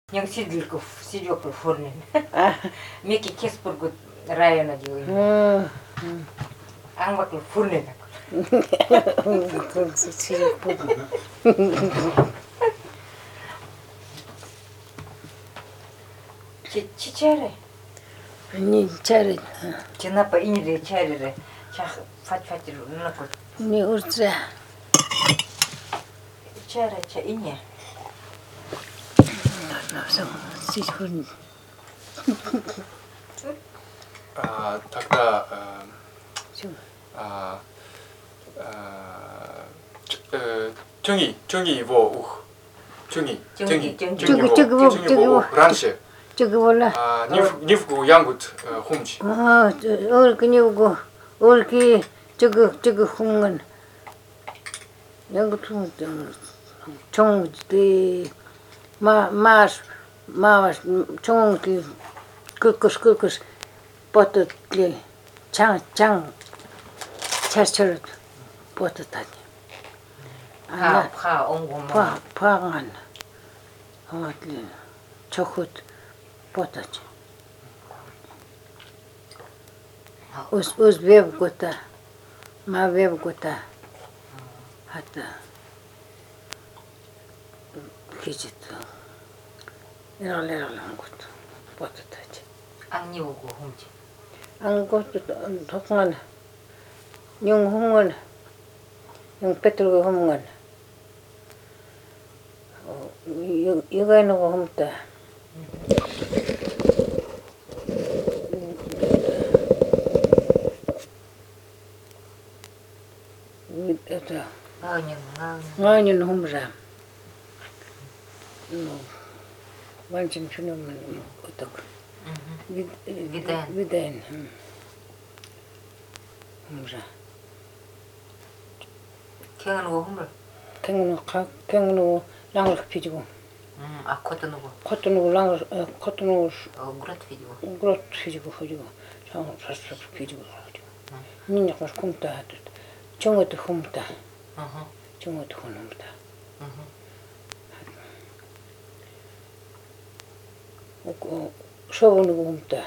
Сидликов, Сидёков формен. А. Меки Кеспургут района делаем. Аңбаклы фурнен. Чичаре. Не чаре. Ченапа инре чаре. Чах фат-фатир накот. Не урца. Чаре ча ине. Тогда Чунги его ух. Чунги его раньше. Нивку янгут хумч. Олки нивку. Олки чугу хумган. Янгут хумч. Чонгти маш чонгти кукус пототли чang чарчарат пототать. 파 옹고마. 파간. 어디 초խут пототать. Уз вебгота. Ма вебгота. Хата. Хижит. Иралангут пототать. 앙니오고 홈지. 앙고도 독만 용홍은 용 페트로가 홈은 이거 놓고 홈다 это ганин 홈자 완전 주는 어떻게 виден. 홈자 캥은고 홈을. 캥노 랑을 피지고. 코트노고 랑을 코트노고 그렇 피지고 하지고. 장 사스 피지고 하지고. 니냐 가서 컴다 하듯. 정어도 홈다. 정어도 홈다. шовуну омта.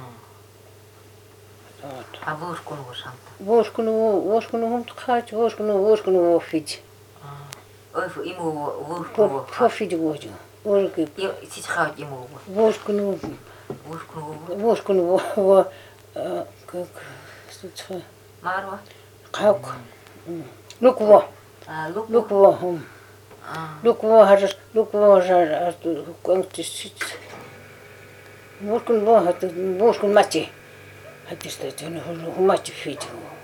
А вошкуну шамта. Вошкуну омта хач, вошкуну офич. Ой, ему вошкуну. Офич вожу. Вожу. Я сейчас ему. Вошкуну как что? Марва. Как? Лукво. Лукво. Лукво хажас, а как-то Вошкун мати. Хати стоит, он мати фидел.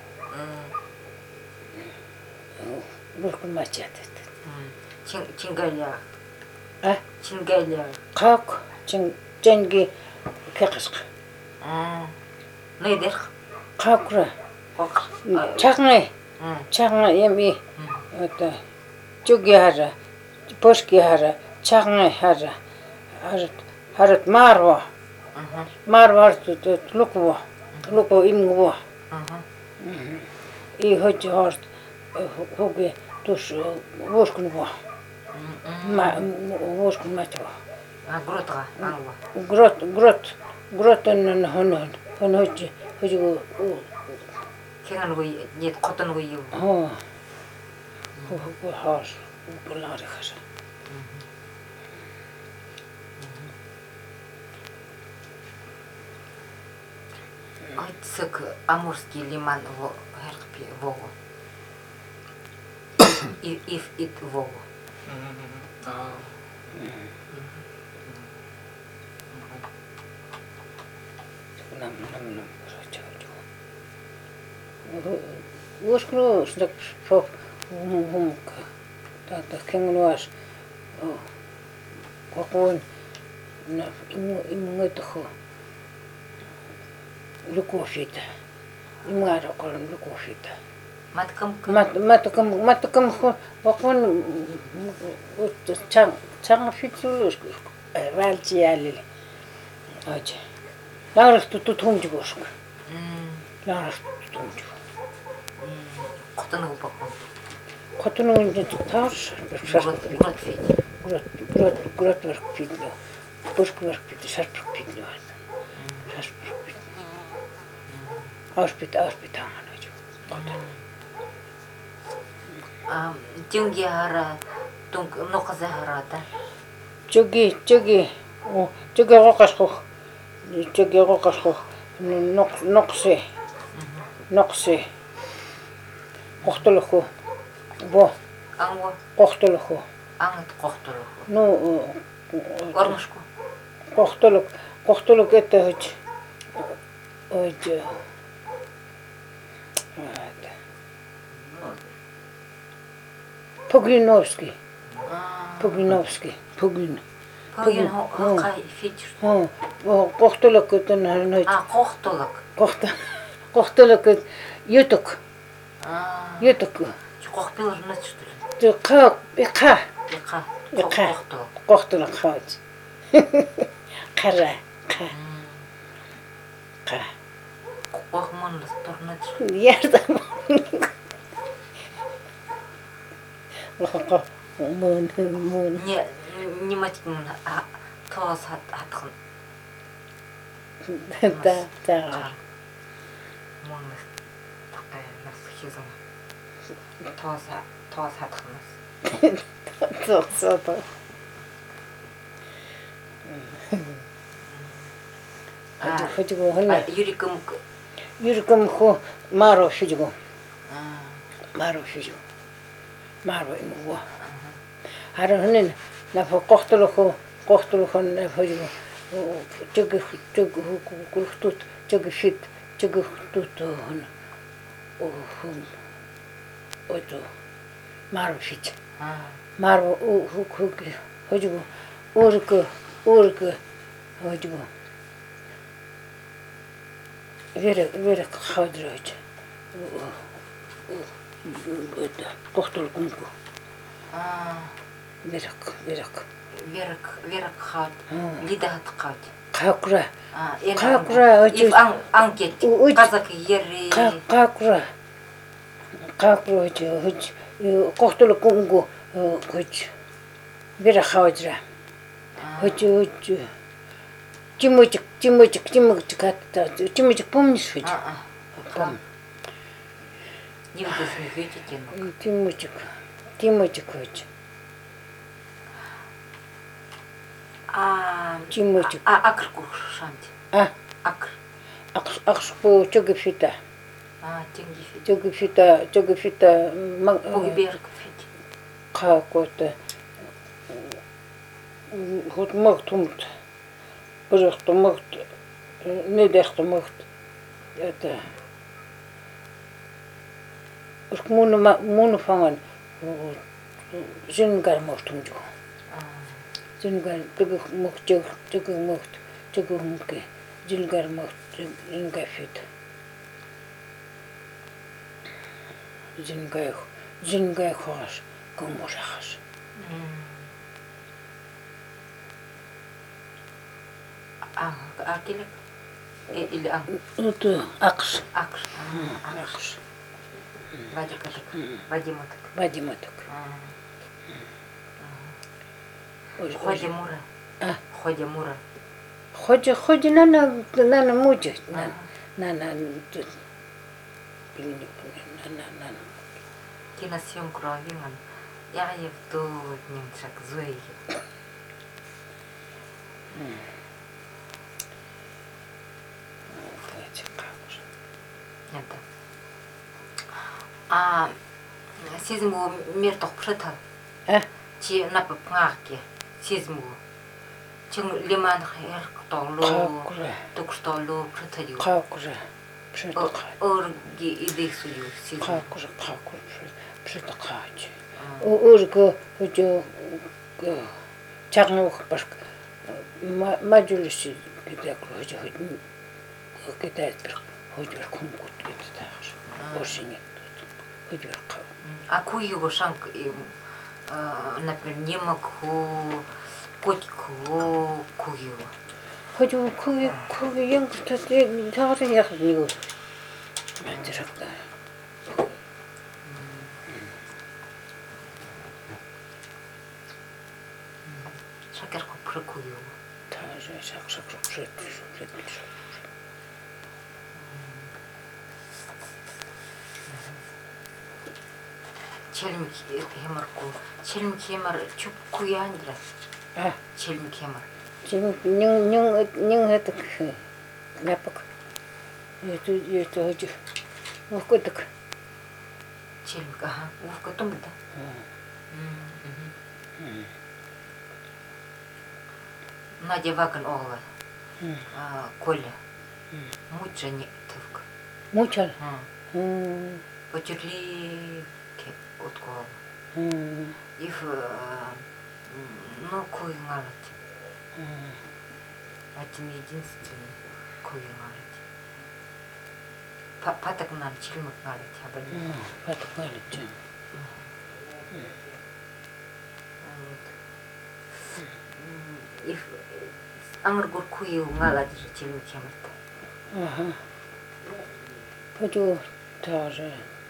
Вошкун мати это. Чингаля. А? Чингаля. Как? Ченги пекаск. Найдер. Какра? Чагны. Чагны ями. Это чуги хара. Пошки хара. Чагны хара. Харат марва. Марва тут лукво имгво. И хоть харт хоге туш вошкунво. Вошкун матва. Гротга анва. Гротен он хоть 캥은고 нет 코튼고 유. хаш полари хаш. Айтсык Амурский лиман в Герпи Вогу. If it Вогу. Вошкну сдак шоп хумка. Тата кенгнуаш. Какой ему это хо. Лукофита. Имара колом лукофита. Маткам вакон чанг фитсулуш вальтиали. Ача. Ларах тут хумжгош. Ларах тут хумж. Котыну бакон. Котыну иде таш. Грот фит. Пушкарк пит, шарпрак пит не var. Шарпрак пит. Ауспит аңанаж. Тюнги хара, тунг нохаза харата. Чуги, гокашхох. Чуги гокашхох. Ноксе. Кохтолоху. Бо. Аңго, Кохтолоху. аңыт қоқтыру. Ну, Ормышку. Кохтолок это хоть Погриновский. Погин. Погин хақай фетиш. Кохтолок это на Қоқтылық. Кохтолок это юток. Қоқтылық нәтішті. Қа. Иқа. Кохтолок хать. Қара. Қоқманлы тұрнатышты. Ярдам. Мон. Не матикмін тоғыз атқын. Да. Монлы тақтай нақсы хизана. Тоғыз атқыныз. Тоғыз. Хотиго хана. Юриком хо маро шижго. Маро имуго. Харахнен на кохтолохо на хотиго. Чөг кулхтут, чөг шит, чөг тут хана. Ото маро шит. Маро хотиго. Урка хотиго. Верок хадрать. Это кохтолкунку. Верок. Верок хат. Лидат хат. Какра. Ив анкет. Казак ери. Какра хоть кохтолкунку хоть верок хадра. Хоть Тимочек, помнишь хоть? Помню. Не буду видите. Тимочек хоть. Тимочек. Акрку шанти. Акрку чогофита. Тюнгифит. Чогофита. Погиберк фит. Какой-то. Вот махтумт. Пожалуйста, может, не дехто может. Это. Уж муну фанган. Зингар может умджу. Зингар, тыгых мухт, Зингар мухт, зингафит. Зингай хаш, кумушахаш. Акилек? Или ан? Это акш. Вадиматок. Ходимура. Ходи, на мучить. На. Киносъемку ровиман. Я евду немчак зуэй. Сезму мир тох пшетал. Чи на папngaки. Сезму. Чим лиман хэр ктолу. Тукштолу пшетаю. Какура. Орги идексую. Какура. Пшетакач. Орго хоть чагнух пашк. Маджулиси кидакру хоть кидает хоть кумкут это больше нет. А куюго шанк, например, немаку, котику, куюго. Хоть куюго, я что-то даже не хочу. Директор. Шакерку прикую. Taze sak ret. Челмик хемарку. Челмик хемар чуп куяндра. А, Челмик хемар. 지금 닝 했다 그 나쁘고 얘도 하지 먹고 딱 Челмик, ага. Ух, котом да. Надя Ваган Ола. Коля. Муча не тывка. 묻혀 Потерли кеп откова. Их ну кой галать. Один единственный кой галать. Патак нам чилмак галать, абали. патак галать. Их ангур кой галать же чилмак хемарта. Ага. Пойду тоже.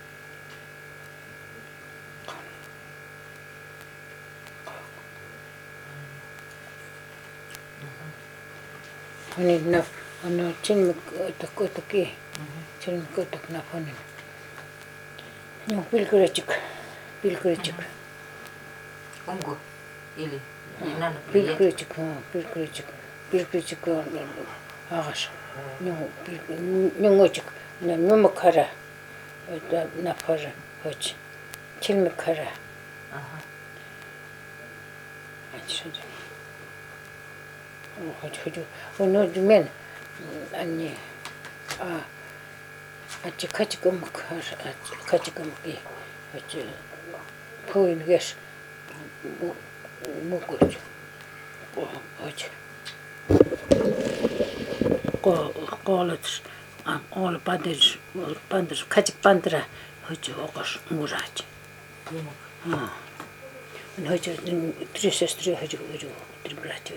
Она чем такой такие, чем так напомнил. Ну, пилькречик. Умгу или надо Пилькречик, агаш. Ну, немочек, намакара. Это напажа, хоть. Челмикара. Ага. Отсюда. хочу. Ну, мен они качкам и поингеш могут. Колотш, ол падыш, качк пандра, хочу огош мурать. Хочу 3 сестры, хочу 3 братья.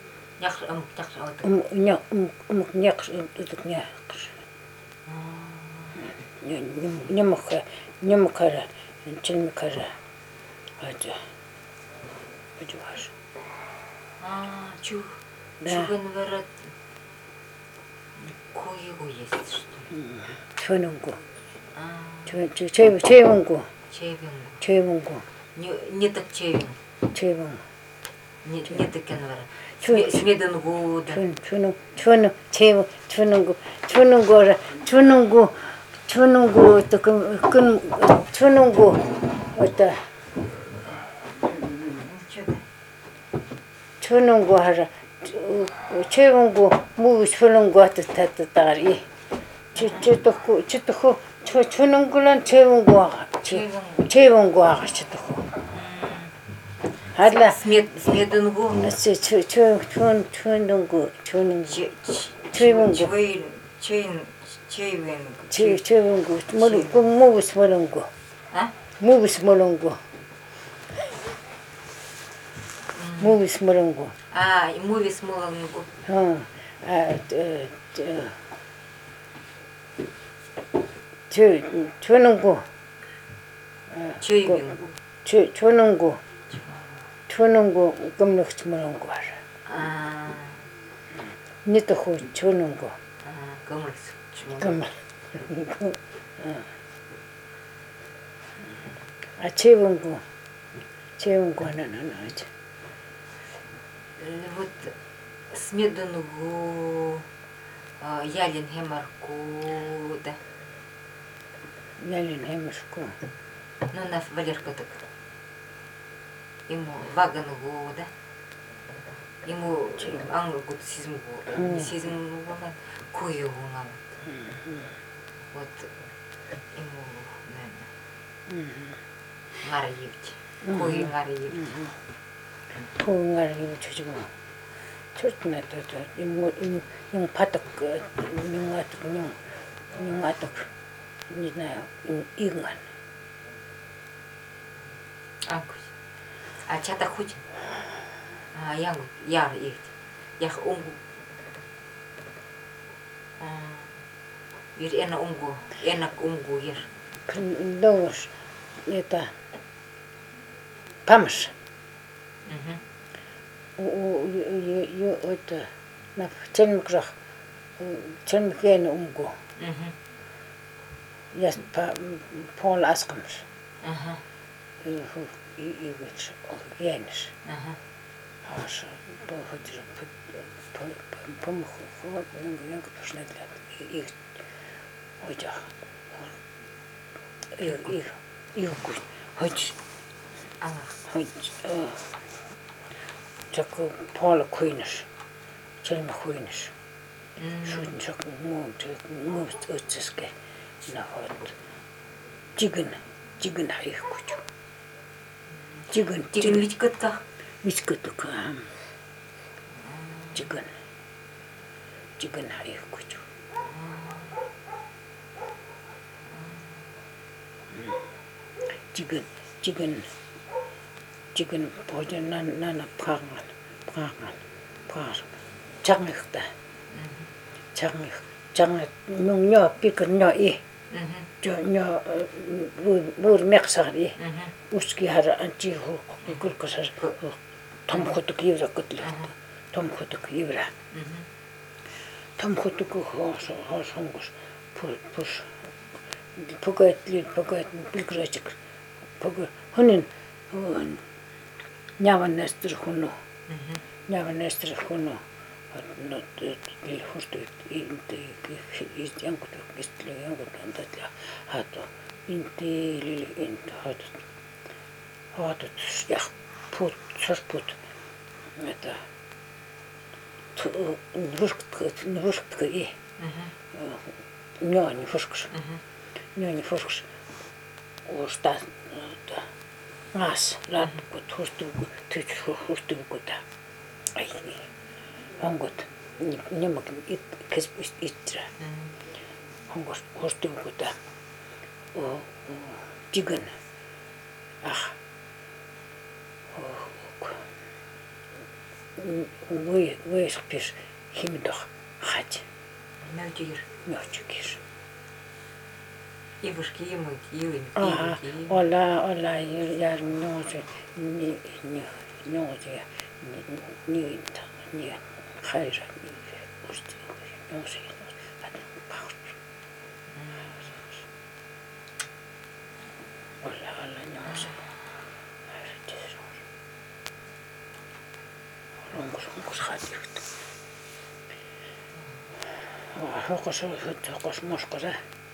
Немакара, челмикара. Понимаешь? Чух. Да. Наверное, кое-го есть что. чонун구. 제문구. 제병구. Не так 제병. Не так наверное. 스메든구. 주는구 또 주는구 어따 주는구 하라 최문구 무 주는구 왔다리 주도 주는구는 최문구 아가씨도 하라 스메든구 주는구 최문구 최문구 무브스 모른구 무브스 모른구 아, 무비스 모른구 주는구 주는구 금력치 모른구 하라 니도 후 주는구 금력 제문구 하나는 하지. Вот Смеденгу, Ялин Хемарку, да. Ялин Хемарку. Ну, на Валерка так. Ему Вагангу, да. Ему Ангу сизму, кую гунгал. Вот ему, наверное, Гарьевич. Кую Гарьевич. 포응하는 주지고 철도나 또 용 바닥 용아득 니나 이응한 아 그지 아 차다 ху지 아 양구 야 옹구 ир эна 옹구 ир 근데 это памш это на Челмикрах Челмикена умгу. Я Пол Аскамс. Игыч Яниш. Аж походишь помогу я пошла для их хотя их хоть так Пол Куиниш Челма Куиниш шутин так муст отцеске на ход Тиган их кучу Тиган ведь котка Мискотка Тиган их кучу Тиган пойден на праган чангихта чангих нё пикер нё и нё бур мексари уски хара антиху кулкасар томхотук евра котлет томхотук евра томхотук хошонгош пуш погает билграчик пога хонин няваннестер хуну но ты хостует инте из янгут кистле янгут андатля хато инте лили инте хато ях пут это нрушка и не фошкш оста нас рад хостугу да ай он год не мог и кеспусть итра он год хостугу да тиган ах вы спишь химдох хать мётигир Ивушки ему килы ола я не хайра не уж ола не Ронгус хатихт. Хокос мошкоса.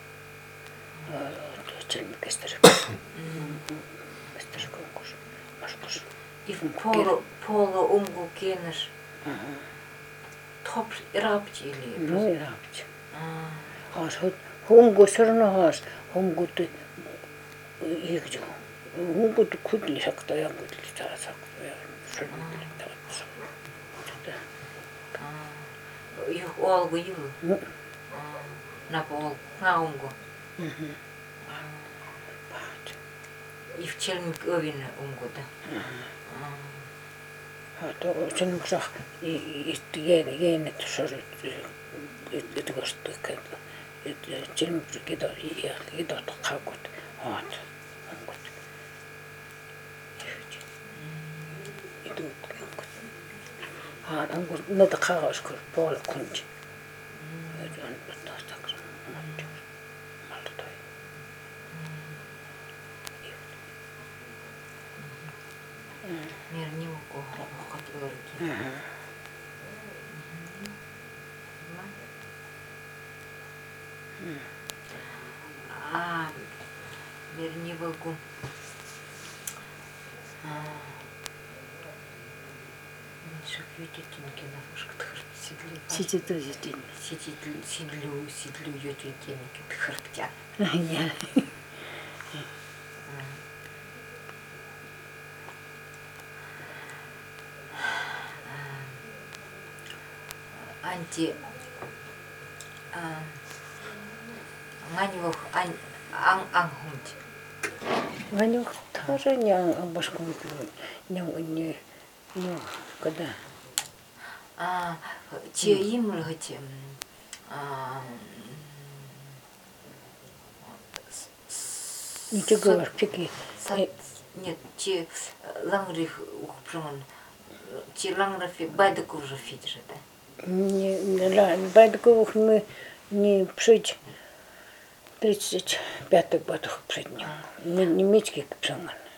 Челмикестер. Мистер Конкус. Мошкос. И поло умгу кенеш. Топ рапти или? Ну и рапти. Аж умгу сорнохас. Умгу ты игдю. Умгу ты кудли сакта я кудли сакта я. Их олгу ил. На пол, на умгу. И в челмик овин умгу да. А то челмиксах и егенет сорит это госту это челмик кидо и до хакут вот умгу. Иду ангус надо хагашкор пол кунч. Это так мальчик. Молодой. Мир не уго который. Мир не уго. Шакютинки на фушках седли. Сидит озитин. Сидлю ютинки тхарптя. Я. Анти Ганьвох ангхунт. Ганьвох тоже не башком не когда те им лгати ничего говоришь пики нет те лангрих ухпрон Чиланграфи байдыков же фидже, да? Не, байдыковых мы не прыть 35 годах преднем. Немецкий псанган.